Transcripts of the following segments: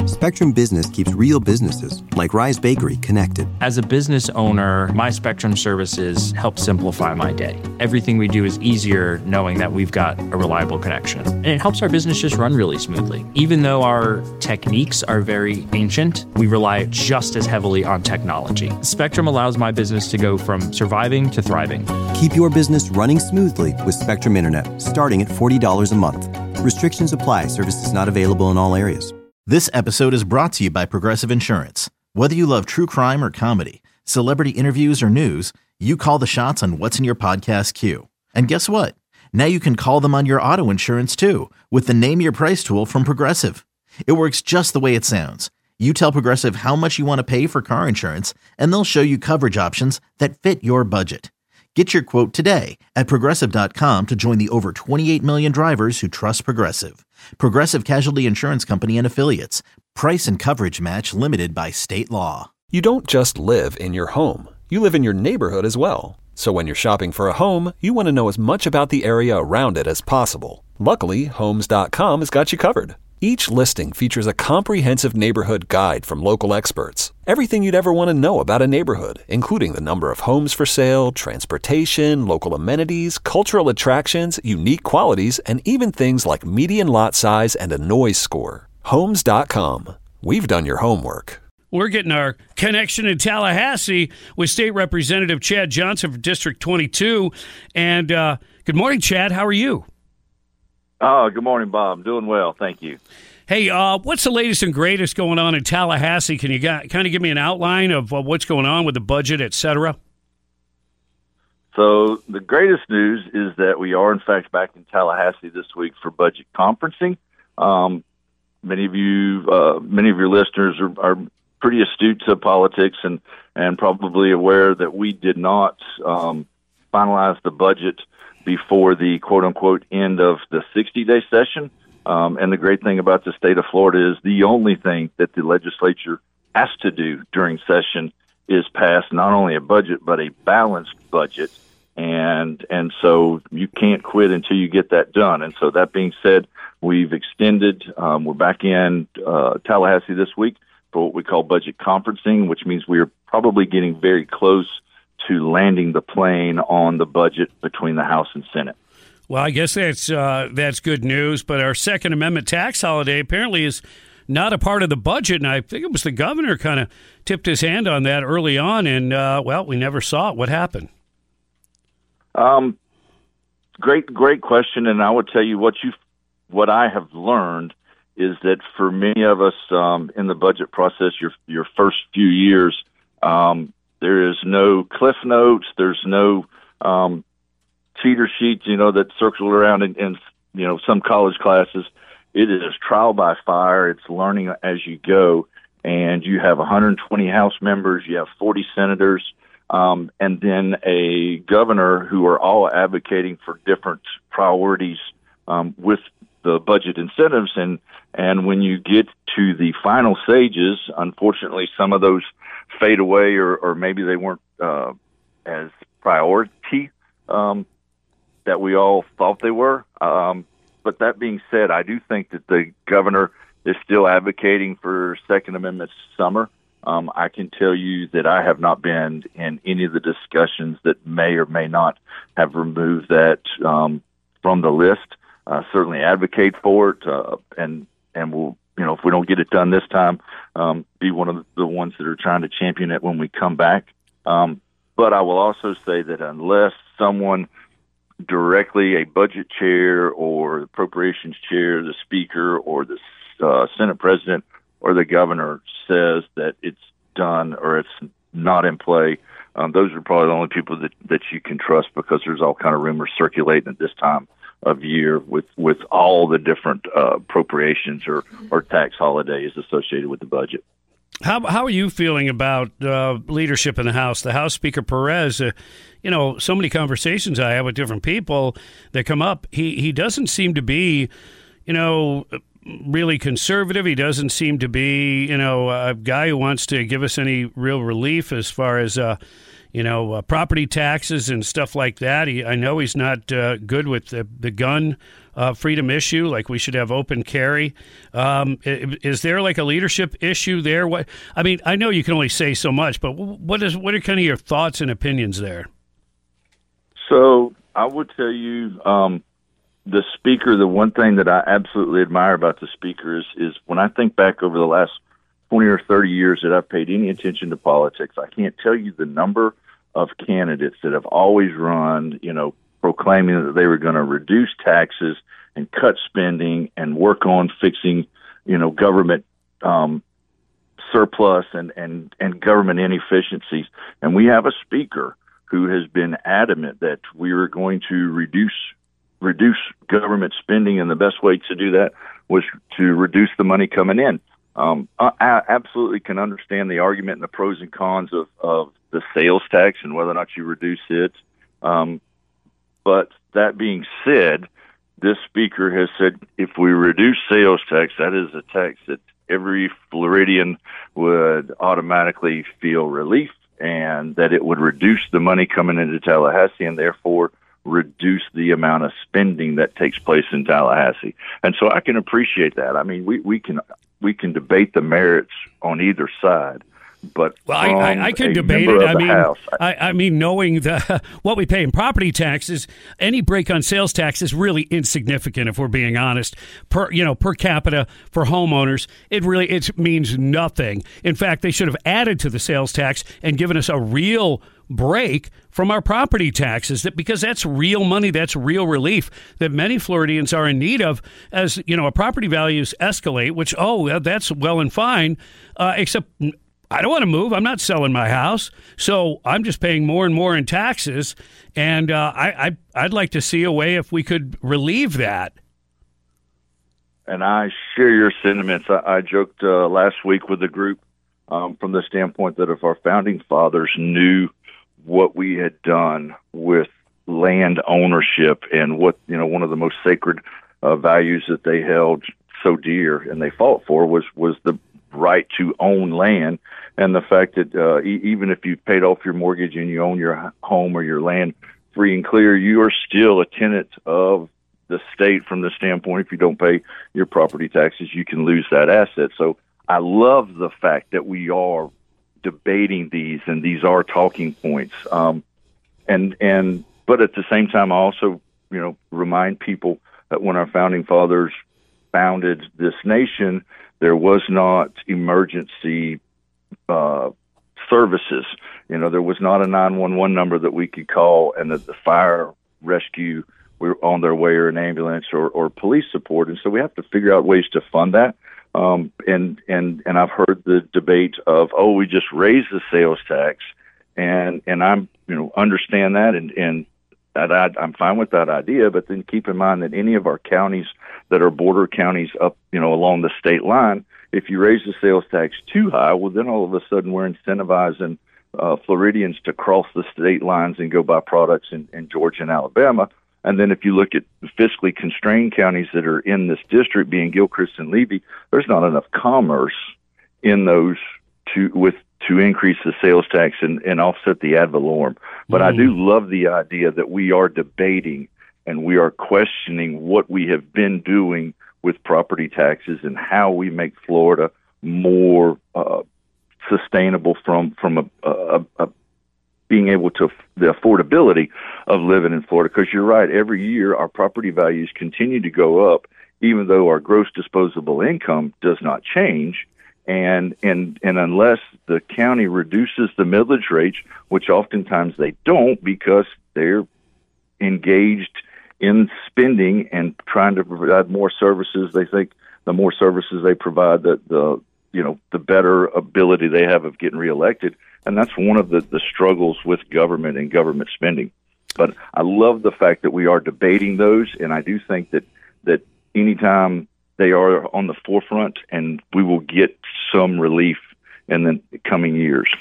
Spectrum Business keeps real businesses, like Rise Bakery, connected. As a business owner, my Spectrum services help simplify my day. Everything we do is easier knowing that we've got a reliable connection. And it helps our business just run really smoothly. Even though our techniques are very ancient, we rely just as heavily on technology. Spectrum allows my business to go from surviving to thriving. Keep your business running smoothly with Spectrum Internet, starting at $40 a month. Restrictions apply. Services not available in all areas. This episode is brought to you by Progressive Insurance. Whether you love true crime or comedy, celebrity interviews or news, you call the shots on what's in your podcast queue. And guess what? Now you can call them on your auto insurance too with the Name Your Price tool from Progressive. It works just the way it sounds. You tell Progressive how much you want to pay for car insurance, and they'll show you coverage options that fit your budget. Get your quote today at Progressive.com to join the over 28 million drivers who trust Progressive. Progressive Casualty Insurance Company and Affiliates. Price and coverage match limited by state law. You don't just live in your home. You live in your neighborhood as well. So when you're shopping for a home, you want to know as much about the area around it as possible. Luckily, Homes.com has got you covered. Each listing features a comprehensive neighborhood guide from local experts. Everything you'd ever want to know about a neighborhood, including the number of homes for sale, transportation, local amenities, cultural attractions, unique qualities, and even things like median lot size and a noise score. Homes.com. We've done your homework. We're getting our connection in Tallahassee with State Representative Chad Johnson from District 22. And good morning, Chad. How are you? Oh, good morning, Bob. I'm doing well. Thank you. Hey, what's the latest and greatest going on in Tallahassee? Can you kind of give me an outline of what's going on with the budget, et cetera? So the greatest news is that we are, in fact, back in Tallahassee this week for budget conferencing. Many of your listeners are pretty astute to politics and probably aware that we did not finalize the budget before the quote-unquote end of the 60-day session. And the great thing about the state of Florida is the only thing that the legislature has to do during session is pass not only a budget, but a balanced budget. And so you can't quit until you get that done. And so that being said, we've extended, we're back in Tallahassee this week for what we call budget conferencing, which means we are probably getting very close to landing the plane on the budget between the House and Senate. Well, I guess that's good news, but our Second Amendment tax holiday apparently is not a part of the budget, and I think it was the governor kind of tipped his hand on that early on, and, well, we never saw it. What happened? Great question, and I would tell you what I have learned is that for many of us in the budget process, your first few years, there is no cliff notes. There's no cheater sheets, that circle around in some college classes. It is trial by fire. It's learning as you go. And you have 120 House members. You have 40 senators. And then a governor who are all advocating for different priorities with the budget incentives. And when you get to the final stages, unfortunately, some of those fade away or maybe they weren't as priority that we all thought they were. But that being said, I do think that the governor is still advocating for Second Amendment summer. I can tell you that I have not been in any of the discussions that may or may not have removed that from the list. Certainly advocate for it, and we'll, if we don't get it done this time, be one of the ones that are trying to champion it when we come back. But I will also say that unless someone directly, a budget chair or the appropriations chair, the speaker or the Senate president or the governor says that it's done or it's not in play, those are probably the only people that you can trust, because there's all kind of rumors circulating at this time of year with all the different appropriations or tax holidays associated with the budget. How are you feeling about leadership in the House? The House Speaker Perez, so many conversations I have with different people that come up. He doesn't seem to be, really conservative. He doesn't seem to be, a guy who wants to give us any real relief as far as, property taxes and stuff like that. I know he's not good with the gun freedom issue, like we should have open carry. Is there like a leadership issue there? I know you can only say so much, but what are kind of your thoughts and opinions there? So I would tell you, the speaker, the one thing that I absolutely admire about the speaker is when I think back over the last 20 or 30 years that I've paid any attention to politics, I can't tell you the number of candidates that have always run, proclaiming that they were going to reduce taxes and cut spending and work on fixing, government surplus and government inefficiencies. And we have a speaker who has been adamant that we were going to reduce government spending, and the best way to do that was to reduce the money coming in. I absolutely can understand the argument and the pros and cons of the sales tax and whether or not you reduce it. But that being said, this speaker has said if we reduce sales tax, that is a tax that every Floridian would automatically feel relief, and that it would reduce the money coming into Tallahassee and therefore reduce the amount of spending that takes place in Tallahassee. And so I can appreciate that. I mean, we can debate the merits on either side. But I can debate it. Knowing what we pay in property taxes, any break on sales tax is really insignificant. If we're being honest, per capita for homeowners, it means nothing. In fact, they should have added to the sales tax and given us a real break from our property taxes, because that's real money, that's real relief that many Floridians are in need of. As our property values escalate, which that's well and fine, except I don't want to move. I'm not selling my house, so I'm just paying more and more in taxes. And I'd like to see a way if we could relieve that. And I share your sentiments. I joked last week with the group from the standpoint that if our founding fathers knew what we had done with land ownership and what one of the most sacred values that they held so dear and they fought for was the right to own land, and the fact that even if you've paid off your mortgage and you own your home or your land free and clear, you are still a tenant of the state from the standpoint if you don't pay your property taxes, you can lose that asset. So I love the fact that we are debating these, and these are talking points. But at the same time, I also, remind people that when our founding fathers founded this nation, there was not emergency services. There was not a 911 number that we could call and that the fire rescue were on their way, or an ambulance or police support. And so we have to figure out ways to fund that. And I've heard the debate of, we just raised the sales tax, and I'm, understand that, and I'm fine with that idea. But then keep in mind that any of our counties that are border counties up, along the state line, if you raise the sales tax too high, well, then all of a sudden we're incentivizing Floridians to cross the state lines and go buy products in Georgia and Alabama. And then if you look at fiscally constrained counties that are in this district, being Gilchrist and Levy, there's not enough commerce in those to increase the sales tax and offset the ad valorem. But I do love the idea that we are debating and we are questioning what we have been doing with property taxes and how we make Florida more sustainable from a being able to the affordability of living in Florida. Because you're right, every year our property values continue to go up, even though our gross disposable income does not change. And unless the county reduces the millage rates, which oftentimes they don't because they're engaged in spending and trying to provide more services, they think the more services they provide, the better ability they have of getting reelected. And that's one of the struggles with government and government spending. But I love the fact that we are debating those, and I do think that anytime they are on the forefront, and we will get some relief in the coming years.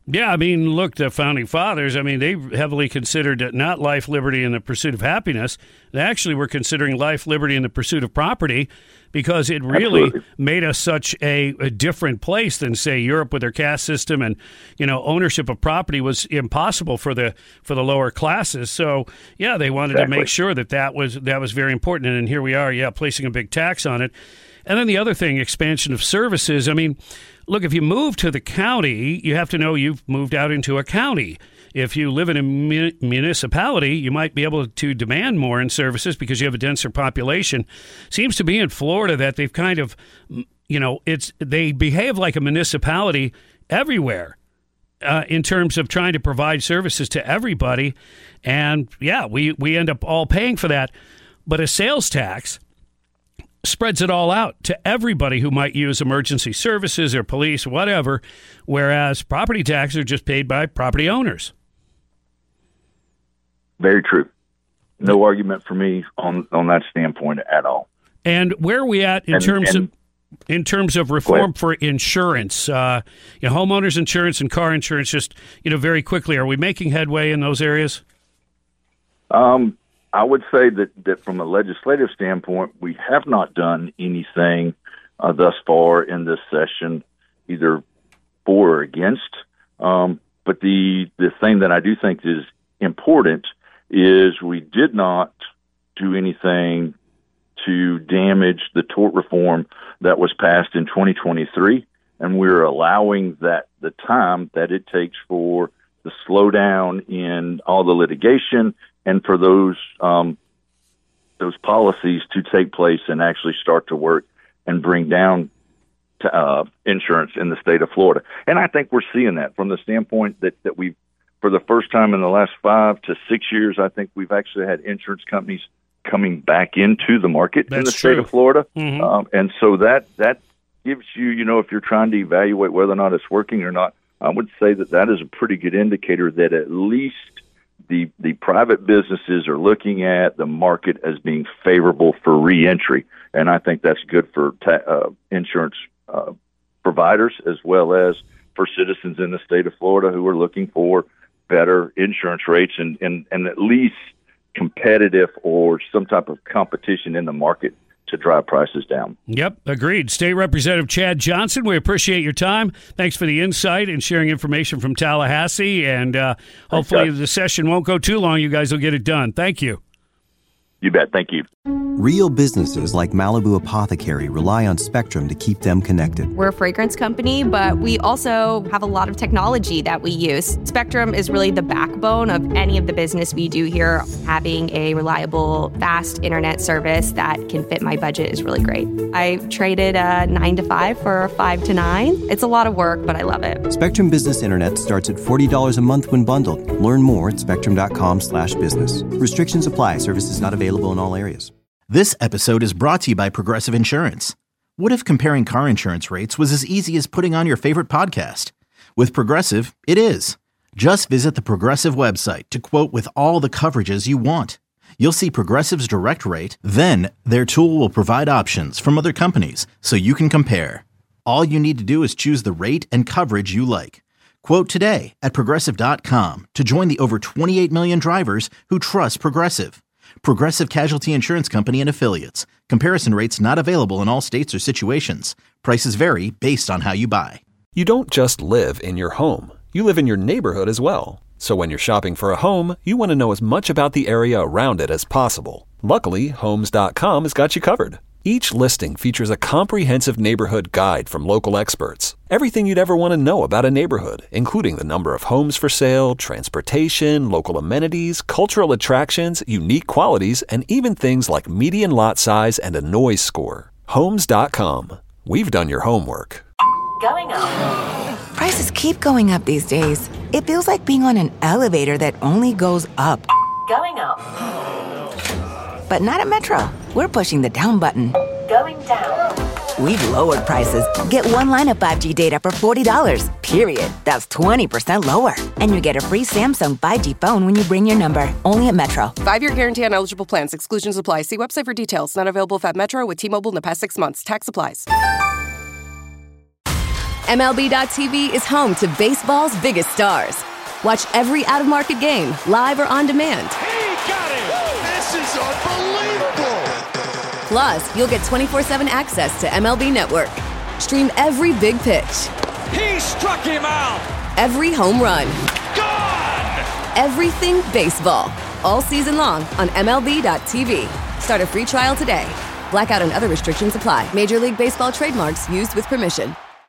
Yeah, I mean, look, the Founding Fathers, I mean, they heavily considered not life, liberty, and the pursuit of happiness. They actually were considering life, liberty, and the pursuit of property because it really made us such a different place than, say, Europe with their caste system, and, you know, ownership of property was impossible for the lower classes. So, yeah, they wanted to make sure that was very important. And here we are, placing a big tax on it. And then the other thing, expansion of services. I mean, look, if you move to the county, you have to know you've moved out into a county. If you live in a municipality, you might be able to demand more in services because you have a denser population. Seems to be in Florida that they've kind of, you know, they behave like a municipality everywhere in terms of trying to provide services to everybody. And, yeah, we end up all paying for that. But a sales tax spreads it all out to everybody who might use emergency services or police, whatever, whereas property taxes are just paid by property owners. Very true. No argument for me on that standpoint at all. And where are we at in terms of reform for insurance? Homeowners insurance and car insurance, just, very quickly, are we making headway in those areas? I would say that from a legislative standpoint, we have not done anything thus far in this session, either for or against. But the thing that I do think is important is we did not do anything to damage the tort reform that was passed in 2023, and we're allowing that the time that it takes for the slowdown in all the litigation and for those policies to take place and actually start to work and bring down insurance in the state of Florida. And I think we're seeing that from the standpoint that we've, for the first time in the last 5 to 6 years, I think we've actually had insurance companies coming back into the market in the state of Florida. Mm-hmm. And so that gives you, if you're trying to evaluate whether or not it's working or not, I would say that is a pretty good indicator that at least the private businesses are looking at the market as being favorable for reentry. And I think that's good for insurance providers as well as for citizens in the state of Florida who are looking for better insurance rates and at least competitive or some type of competition in the market to drive prices down. Yep, agreed. State Representative Chad Johnson, we appreciate your time. Thanks for the insight and sharing information from Tallahassee, and hopefully the session won't go too long. You guys will get it done. Thank you. You bet. Thank you. Real businesses like Malibu Apothecary rely on Spectrum to keep them connected. We're a fragrance company, but we also have a lot of technology that we use. Spectrum is really the backbone of any of the business we do here. Having a reliable, fast internet service that can fit my budget is really great. I traded a 9 to 5 for a 5 to 9. It's a lot of work, but I love it. Spectrum Business Internet starts at $40 a month when bundled. Learn more at spectrum.com/business. Restrictions apply. Services not available in all areas. This episode is brought to you by Progressive Insurance. What if comparing car insurance rates was as easy as putting on your favorite podcast? With Progressive, it is. Just visit the Progressive website to quote with all the coverages you want. You'll see Progressive's direct rate, then their tool will provide options from other companies so you can compare. All you need to do is choose the rate and coverage you like. Quote today at Progressive.com to join the over 28 million drivers who trust Progressive. Progressive Casualty Insurance Company and Affiliates. Comparison rates not available in all states or situations. Prices vary based on how you buy. You don't just live in your home. You live in your neighborhood as well. So when you're shopping for a home, you want to know as much about the area around it as possible. Luckily, Homes.com has got you covered. Each listing features a comprehensive neighborhood guide from local experts. Everything you'd ever want to know about a neighborhood, including the number of homes for sale, transportation, local amenities, cultural attractions, unique qualities, and even things like median lot size and a noise score. Homes.com. We've done your homework. Going up. Prices keep going up these days. It feels like being on an elevator that only goes up. Going up. But not at Metro. We're pushing the down button. Going down. We've lowered prices. Get one line of 5G data for $40, period. That's 20% lower. And you get a free Samsung 5G phone when you bring your number. Only at Metro. 5-year guarantee on eligible plans. Exclusions apply. See website for details. Not available at Metro with T-Mobile in the past 6 months. Tax applies. MLB.tv is home to baseball's biggest stars. Watch every out-of-market game, live or on demand. He got it! This is unbelievable! Plus, you'll get 24/7 access to MLB Network. Stream every big pitch. He struck him out! Every home run. Gone! Everything baseball. All season long on MLB.tv. Start a free trial today. Blackout and other restrictions apply. Major League Baseball trademarks used with permission.